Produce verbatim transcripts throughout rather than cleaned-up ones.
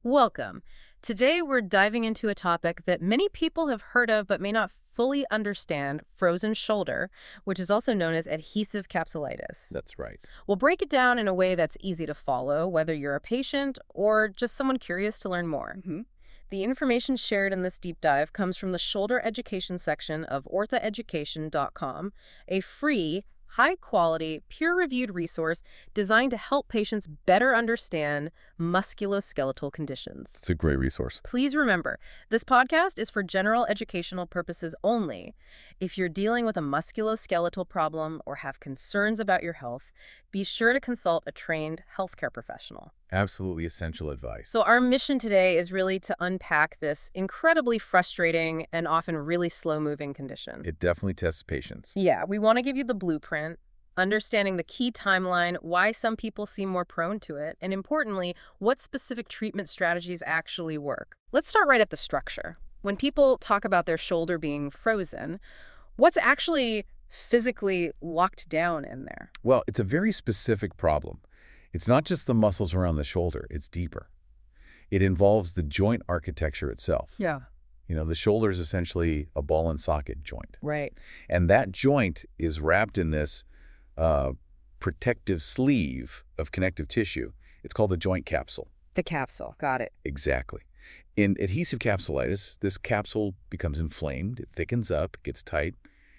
Welcome. Today we're diving into a topic that many people have heard of but may not fully understand, frozen shoulder, which is also known as adhesive capsulitis. That's right. We'll break it down in a way that's easy to follow, whether you're a patient or just someone curious to learn more. hmm The information shared in this deep dive comes from the shoulder education section of ortho education dot com, a free, high-quality, peer-reviewed resource designed to help patients better understand musculoskeletal conditions. It's a great resource. Please remember, this podcast is for general educational purposes only. If you're dealing with a musculoskeletal problem or have concerns about your health, be sure to consult a trained healthcare professional. Absolutely essential advice. So our mission today is really to unpack this incredibly frustrating and often really slow-moving condition. It definitely tests patience. Yeah, we want to give you the blueprint, understanding the key timeline, why some people seem more prone to it, and importantly, what specific treatment strategies actually work. Let's start right at the structure. When people talk about their shoulder being frozen, what's actually physically locked down in there? Well, it's a very specific problem. It's not just the muscles around the shoulder, it's deeper. It involves the joint architecture itself. Yeah. You know, the shoulder is essentially a ball and socket joint. Right. And that joint is wrapped in this uh, protective sleeve of connective tissue. It's called the joint capsule. The capsule. Got it. Exactly. In adhesive capsulitis, this capsule becomes inflamed, it thickens up, gets tight.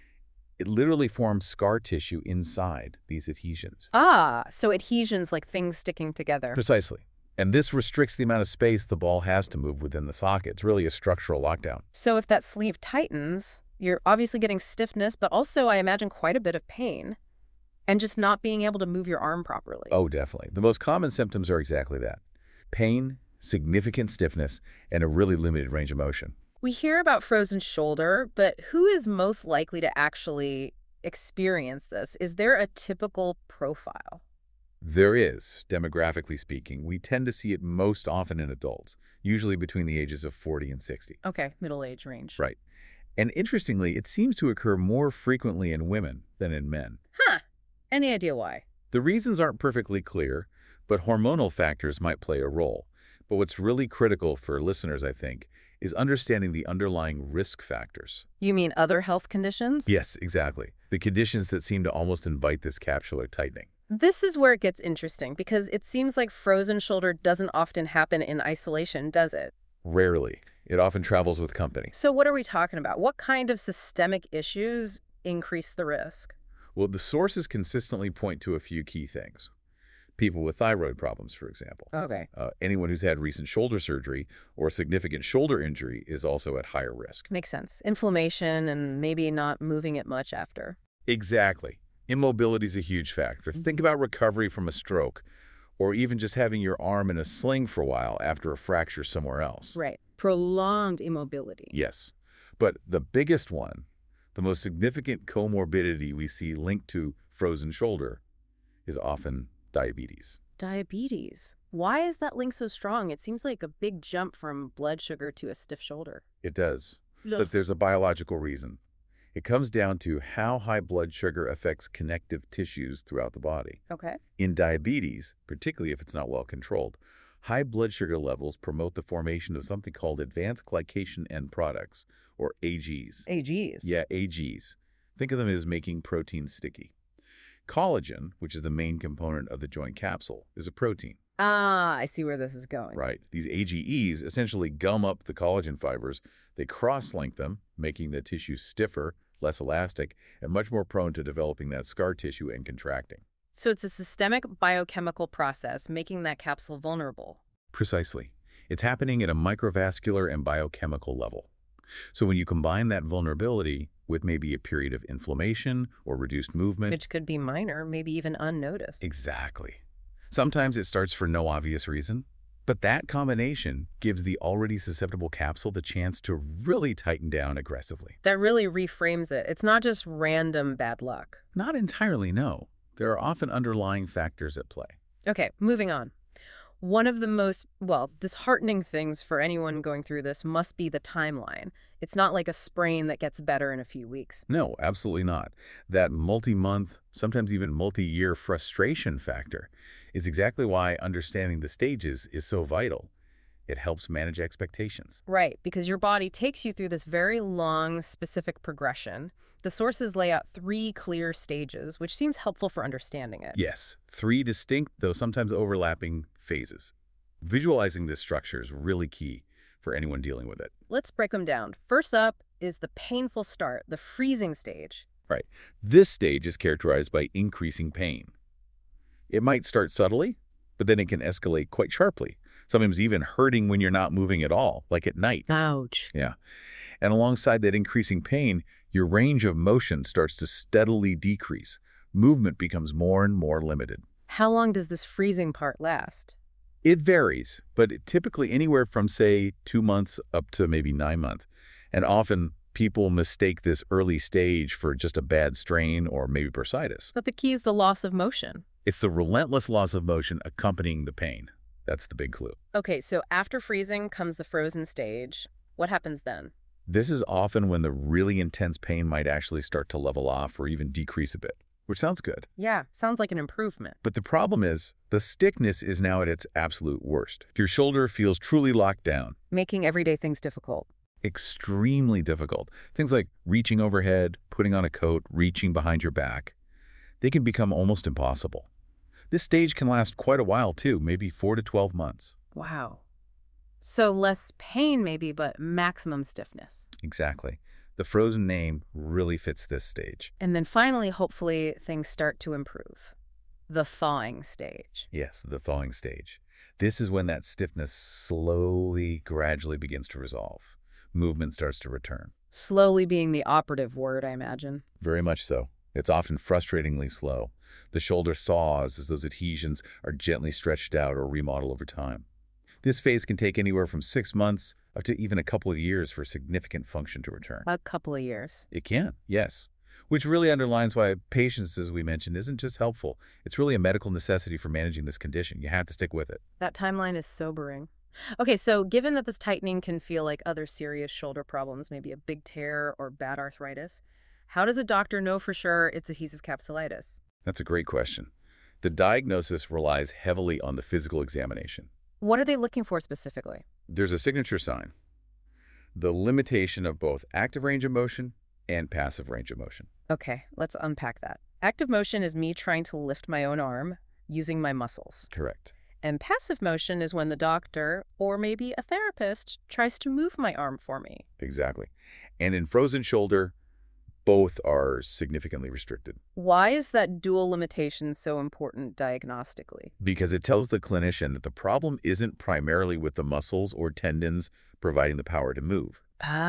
It literally forms scar tissue inside these adhesions. Ah, so adhesions like things sticking together. Precisely. And this restricts the amount of space the ball has to move within the socket. It's really a structural lockdown. So if that sleeve tightens, you're obviously getting stiffness, but also, I imagine, quite a bit of pain. And just not being able to move your arm properly. Oh, definitely. The most common symptoms are exactly that. Pain, significant stiffness, and a really limited range of motion. We hear about frozen shoulder, but who is most likely to actually experience this? Is there a typical profile? There is, demographically speaking. We tend to see it most often in adults, usually between the ages of forty and sixty. Okay, middle age range. Right. And interestingly, it seems to occur more frequently in women than in men. Huh. Any idea why? The reasons aren't perfectly clear, but hormonal factors might play a role. But what's really critical for listeners, I think, is understanding the underlying risk factors. You mean other health conditions? Yes, exactly. The conditions that seem to almost invite this capsular tightening. This is where it gets interesting, because it seems like frozen shoulder doesn't often happen in isolation, does it? Rarely. It often travels with company. So what are we talking about? What kind of systemic issues increase the risk? Well, the sources consistently point to a few key things. People with thyroid problems, for example. Okay. Uh, anyone who's had recent shoulder surgery or significant shoulder injury is also at higher risk. Makes sense. Inflammation and maybe not moving it much after. Exactly. Immobility is a huge factor. Think about recovery from a stroke or even just having your arm in a sling for a while after a fracture somewhere else. Right. Prolonged immobility. Yes. But the biggest one, the most significant comorbidity we see linked to frozen shoulder is often diabetes. Diabetes. Why is that link so strong? It seems like a big jump from blood sugar to a stiff shoulder. It does. But there's a biological reason. It comes down to how high blood sugar affects connective tissues throughout the body. Okay. In diabetes, particularly if it's not well controlled, high blood sugar levels promote the formation of something called advanced glycation end products, or A Gs. A Gs. Yeah, A Gs. Think of them as making proteins sticky. Collagen, which is the main component of the joint capsule, is a protein. Ah, I see where this is going. Right. These A G Es essentially gum up the collagen fibers. They cross-link them, making the tissue stiffer, less elastic, and much more prone to developing that scar tissue and contracting. So it's a systemic biochemical process making that capsule vulnerable. Precisely. It's happening at a microvascular and biochemical level. So when you combine that vulnerability with maybe a period of inflammation or reduced movement... Which could be minor, maybe even unnoticed. Exactly. Sometimes it starts for no obvious reason, but that combination gives the already susceptible capsule the chance to really tighten down aggressively. That really reframes it. It's not just random bad luck. Not entirely, no. There are often underlying factors at play. Okay, moving on. One of the most, well, disheartening things for anyone going through this must be the timeline. It's not like a sprain that gets better in a few weeks. No, absolutely not. That multi-month, sometimes even multi-year frustration factor is exactly why understanding the stages is so vital. It helps manage expectations. Right, because your body takes you through this very long, specific progression. The sources lay out three clear stages, which seems helpful for understanding it. Yes, three distinct, though sometimes overlapping, phases. Visualizing this structure is really key for anyone dealing with it. Let's break them down. First up is the painful start, the freezing stage. Right. This stage is characterized by increasing pain. It might start subtly, but then it can escalate quite sharply, sometimes even hurting when you're not moving at all, like at night. Ouch. Yeah. And alongside that increasing pain, your range of motion starts to steadily decrease. Movement becomes more and more limited. How long does this freezing part last? It varies, but typically anywhere from, say, two months up to maybe nine months. And often people mistake this early stage for just a bad strain or maybe bursitis. But the key is the loss of motion. It's the relentless loss of motion accompanying the pain. That's the big clue. Okay, so after freezing comes the frozen stage. What happens then? This is often when the really intense pain might actually start to level off or even decrease a bit, which sounds good. Yeah, sounds like an improvement. But the problem is, the stiffness is now at its absolute worst. Your shoulder feels truly locked down. Making everyday things difficult. Extremely difficult. Things like reaching overhead, putting on a coat, reaching behind your back. They can become almost impossible. This stage can last quite a while too, maybe four to twelve months. Wow. So less pain maybe, but maximum stiffness. Exactly. The frozen name really fits this stage. And then finally, hopefully, things start to improve. The thawing stage. Yes, the thawing stage. This is when that stiffness slowly, gradually begins to resolve. Movement starts to return. Slowly being the operative word, I imagine. Very much so. It's often frustratingly slow. The shoulder thaws as those adhesions are gently stretched out or remodeled over time. This phase can take anywhere from six months up to even a couple of years for significant function to return. A couple of years. It can, yes. Which really underlines why patience, as we mentioned, isn't just helpful. It's really a medical necessity for managing this condition. You have to stick with it. That timeline is sobering. Okay, so given that this tightening can feel like other serious shoulder problems, maybe a big tear or bad arthritis, how does a doctor know for sure it's adhesive capsulitis? That's a great question. The diagnosis relies heavily on the physical examination. What are they looking for specifically? There's a signature sign, the limitation of both active range of motion and passive range of motion. Okay, let's unpack that. Active motion is me trying to lift my own arm using my muscles. Correct. And passive motion is when the doctor, or maybe a therapist, tries to move my arm for me. Exactly. And in frozen shoulder, both are significantly restricted. Why is that dual limitation so important diagnostically? Because it tells the clinician that the problem isn't primarily with the muscles or tendons providing the power to move.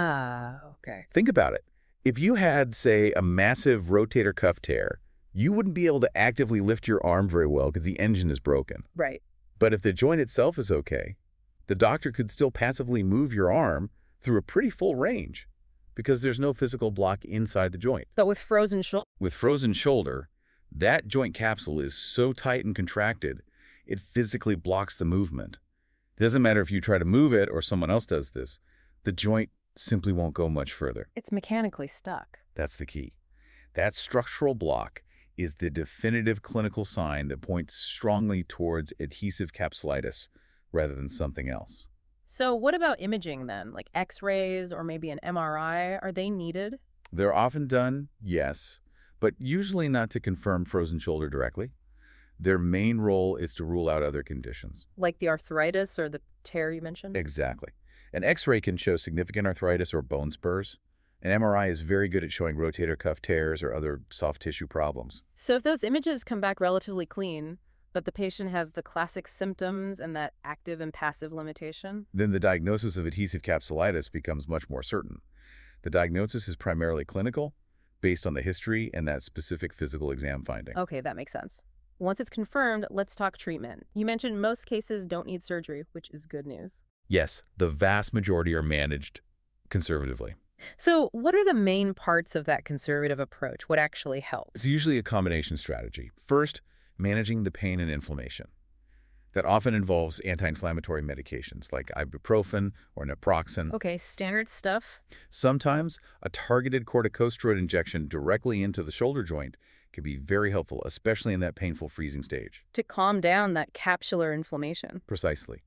Ah, okay. Think about it. If you had, say, a massive rotator cuff tear, you wouldn't be able to actively lift your arm very well because the engine is broken. Right. But if the joint itself is okay, the doctor could still passively move your arm through a pretty full range because there's no physical block inside the joint. But with frozen shoulder... With frozen shoulder, that joint capsule is so tight and contracted, it physically blocks the movement. It doesn't matter if you try to move it or someone else does this, the joint simply won't go much further. It's mechanically stuck. That's the key. That structural block is the definitive clinical sign that points strongly towards adhesive capsulitis rather than something else. So what about imaging then? Like x-rays or maybe an M R I? Are they needed? They're often done, yes, but usually not to confirm frozen shoulder directly. Their main role is to rule out other conditions. Like the arthritis or the tear you mentioned? Exactly. An X-ray can show significant arthritis or bone spurs. An M R I is very good at showing rotator cuff tears or other soft tissue problems. So if those images come back relatively clean, but the patient has the classic symptoms and that active and passive limitation? Then the diagnosis of adhesive capsulitis becomes much more certain. The diagnosis is primarily clinical, based on the history and that specific physical exam finding. Okay, that makes sense. Once it's confirmed, let's talk treatment. You mentioned most cases don't need surgery, which is good news. Yes, the vast majority are managed conservatively. So what are the main parts of that conservative approach? What actually helps? It's usually a combination strategy. First, managing the pain and inflammation. That often involves anti-inflammatory medications like ibuprofen or naproxen. Okay, standard stuff. Sometimes a targeted corticosteroid injection directly into the shoulder joint can be very helpful, especially in that painful freezing stage. To calm down that capsular inflammation. Precisely.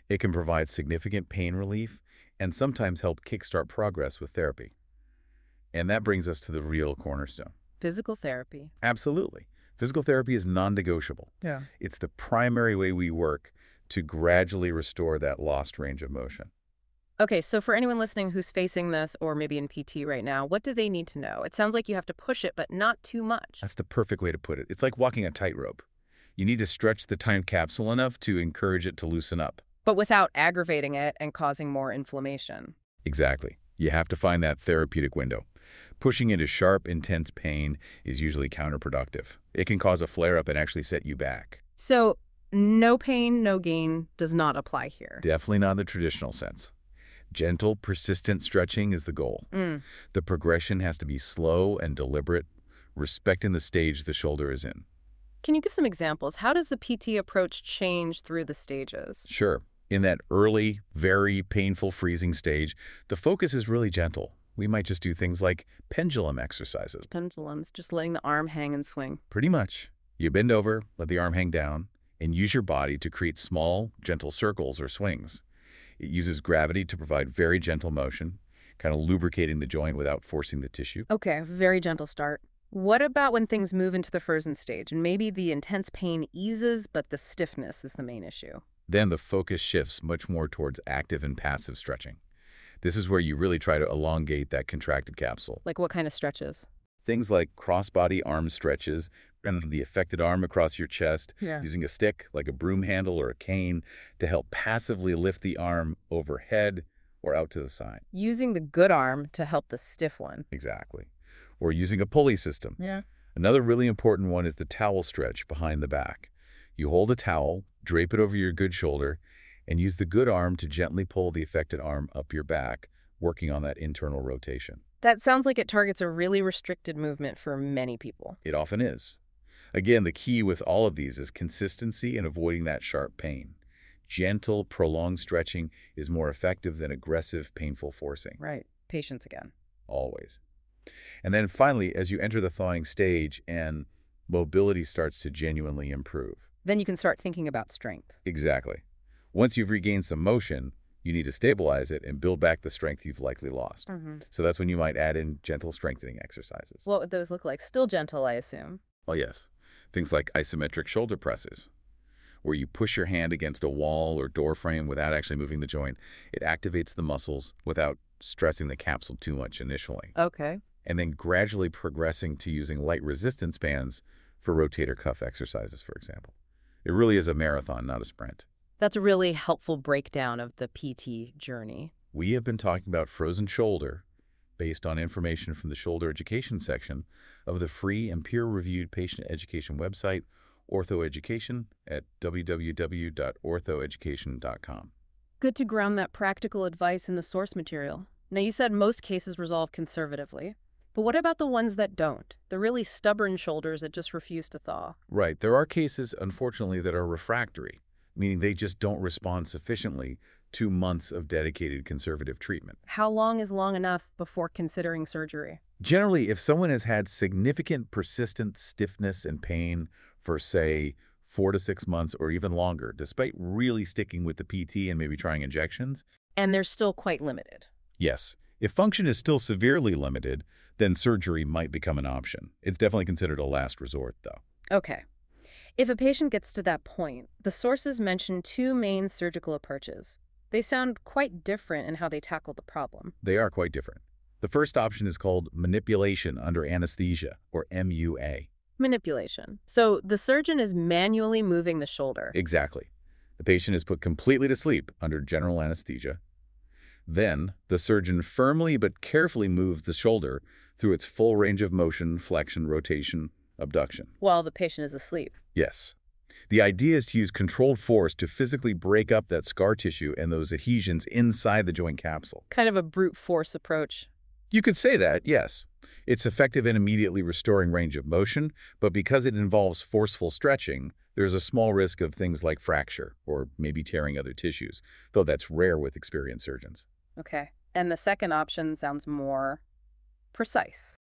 It can provide significant pain relief and sometimes help kickstart progress with therapy. And that brings us to the real cornerstone. Physical therapy. Absolutely. Physical therapy is non-negotiable. Yeah. It's the primary way we work to gradually restore that lost range of motion. Okay, so for anyone listening who's facing this or maybe in P T right now, what do they need to know? It sounds like you have to push it, but not too much. That's the perfect way to put it. It's like walking a tightrope. You need to stretch the time capsule enough to encourage it to loosen up. But without aggravating it and causing more inflammation. Exactly. You have to find that therapeutic window. Pushing into sharp, intense pain is usually counterproductive. It can cause a flare-up and actually set you back. So no pain, no gain does not apply here. Definitely not in the traditional sense. Gentle, persistent stretching is the goal. Mm. The progression has to be slow and deliberate, respecting the stage the shoulder is in. Can you give some examples? How does the P T approach change through the stages? Sure. In that early, very painful freezing stage, the focus is really gentle. We might just do things like pendulum exercises. Pendulums, just letting the arm hang and swing. Pretty much. You bend over, let the arm hang down, and use your body to create small, gentle circles or swings. It uses gravity to provide very gentle motion, kind of lubricating the joint without forcing the tissue. Okay, very gentle start. What about when things move into the frozen stage and maybe the intense pain eases, but the stiffness is the main issue? Then the focus shifts much more towards active and passive stretching. This is where you really try to elongate that contracted capsule. Like what kind of stretches? Things like crossbody arm stretches, and the affected arm across your chest, Yeah. using a stick like a broom handle or a cane to help passively lift the arm overhead or out to the side. Using the good arm to help the stiff one. Exactly. Or using a pulley system. Yeah. Another really important one is the towel stretch behind the back. You hold a towel, drape it over your good shoulder, and use the good arm to gently pull the affected arm up your back, working on that internal rotation. That sounds like it targets a really restricted movement for many people. It often is. Again, the key with all of these is consistency and avoiding that sharp pain. Gentle, prolonged stretching is more effective than aggressive, painful forcing. Right. Patience again. Always. And then finally, as you enter the thawing stage and mobility starts to genuinely improve. Then you can start thinking about strength. Exactly. Once you've regained some motion, you need to stabilize it and build back the strength you've likely lost. Mm-hmm. So that's when you might add in gentle strengthening exercises. What would those look like? Still gentle, I assume. Oh, yes. Things like isometric shoulder presses, where you push your hand against a wall or door frame without actually moving the joint. It activates the muscles without stressing the capsule too much initially. Okay. And then gradually progressing to using light resistance bands for rotator cuff exercises, for example. It really is a marathon, not a sprint. That's a really helpful breakdown of the P T journey. We have been talking about frozen shoulder based on information from the shoulder education section of the free and peer-reviewed patient education website, OrthoEducation, at w w w dot ortho education dot com. Good to ground that practical advice in the source material. Now, you said most cases resolve conservatively, but what about the ones that don't? The really stubborn shoulders that just refuse to thaw? Right. There are cases, unfortunately, that are refractory, meaning they just don't respond sufficiently to months of dedicated conservative treatment. How long is long enough before considering surgery? Generally, if someone has had significant persistent stiffness and pain for, say, four to six months or even longer, despite really sticking with the P T and maybe trying injections. And they're still quite limited. Yes. If function is still severely limited, then surgery might become an option. It's definitely considered a last resort, though. Okay. If a patient gets to that point, the sources mention two main surgical approaches. They sound quite different in how they tackle the problem. They are quite different. The first option is called manipulation under anesthesia, or M U A. Manipulation. So the surgeon is manually moving the shoulder. Exactly. The patient is put completely to sleep under general anesthesia. Then, the surgeon firmly but carefully moves the shoulder through its full range of motion, flexion, rotation, abduction. While the patient is asleep. Yes. The idea is to use controlled force to physically break up that scar tissue and those adhesions inside the joint capsule. Kind of a brute force approach. You could say that, yes. It's effective in immediately restoring range of motion, but because it involves forceful stretching, there's a small risk of things like fracture or maybe tearing other tissues, though that's rare with experienced surgeons. Okay. And the second option sounds more precise.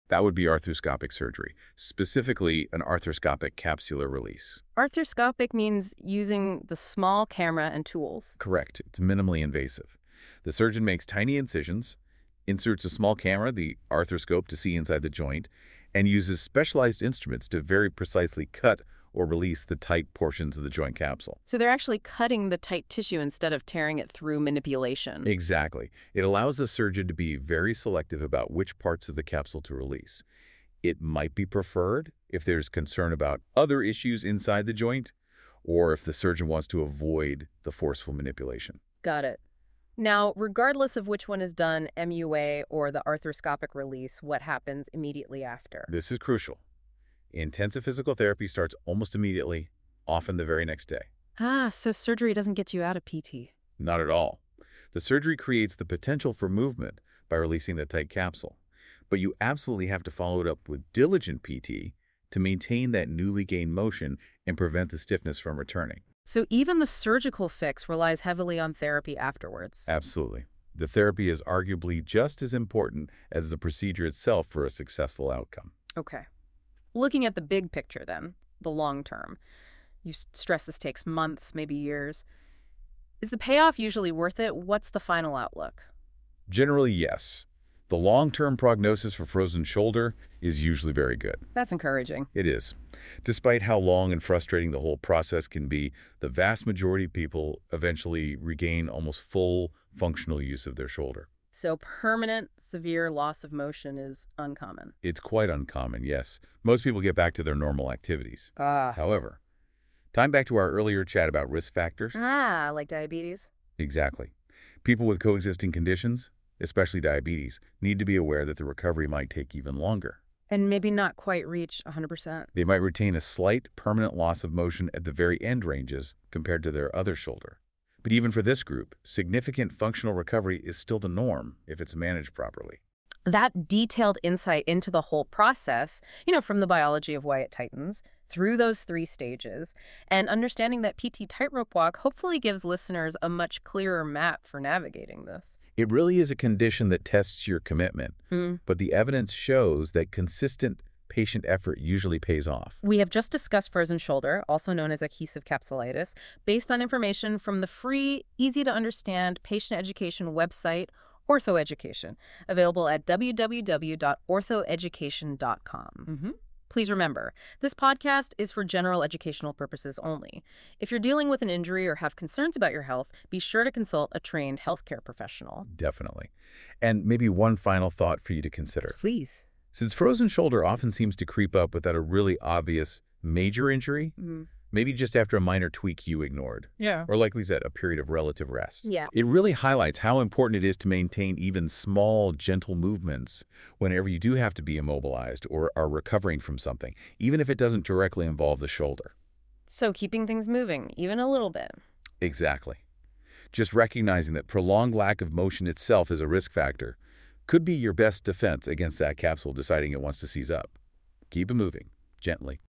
That would be arthroscopic surgery, specifically an arthroscopic capsular release. Arthroscopic means using the small camera and tools. Correct. It's minimally invasive. The surgeon makes tiny incisions, inserts a small camera, the arthroscope, to see inside the joint, and uses specialized instruments to very precisely cut or release the tight portions of the joint capsule. So they're actually cutting the tight tissue instead of tearing it through manipulation. Exactly. It allows the surgeon to be very selective about which parts of the capsule to release. It might be preferred if there's concern about other issues inside the joint, or if the surgeon wants to avoid the forceful manipulation. Got it. Now, regardless of which one is done, M U A or the arthroscopic release, what happens immediately after? This is crucial. Intensive physical therapy starts almost immediately, often the very next day. Ah, so surgery doesn't get you out of P T. Not at all. The surgery creates the potential for movement by releasing the tight capsule, but you absolutely have to follow it up with diligent P T to maintain that newly gained motion and prevent the stiffness from returning. So even the surgical fix relies heavily on therapy afterwards. Absolutely. The therapy is arguably just as important as the procedure itself for a successful outcome. Okay. Looking at the big picture then, the long term, you stress this takes months, maybe years. Is the payoff usually worth it? What's the final outlook? Generally, yes. The long-term prognosis for frozen shoulder is usually very good. That's encouraging. It is. Despite how long and frustrating the whole process can be, the vast majority of people eventually regain almost full functional use of their shoulder. So permanent, severe loss of motion is uncommon. It's quite uncommon, yes. Most people get back to their normal activities. Ah. However, time back to our earlier chat about risk factors. Ah, like diabetes? Exactly. People with coexisting conditions, especially diabetes, need to be aware that the recovery might take even longer. And maybe not quite reach one hundred percent. They might retain a slight permanent loss of motion at the very end ranges compared to their other shoulder. But even for this group, significant functional recovery is still the norm if it's managed properly. That detailed insight into the whole process, you know, from the biology of why it tightens, through those three stages, and understanding that P T tightrope walk hopefully gives listeners a much clearer map for navigating this. It really is a condition that tests your commitment, Mm. but the evidence shows that consistent patient effort usually pays off. We have just discussed frozen shoulder, also known as adhesive capsulitis, based on information from the free, easy-to-understand patient education website, OrthoEducation, available at w w w dot ortho education dot com. Mm-hmm. Please remember, this podcast is for general educational purposes only. If you're dealing with an injury or have concerns about your health, be sure to consult a trained healthcare professional. Definitely. And maybe one final thought for you to consider. Please. Since frozen shoulder often seems to creep up without a really obvious major injury, Mm-hmm. maybe just after a minor tweak you ignored, Yeah. or like we said, a period of relative rest. Yeah. It really highlights how important it is to maintain even small, gentle movements whenever you do have to be immobilized or are recovering from something, even if it doesn't directly involve the shoulder. So keeping things moving, even a little bit. Exactly. Just recognizing that prolonged lack of motion itself is a risk factor could be your best defense against that capsule deciding it wants to seize up. Keep it moving, gently.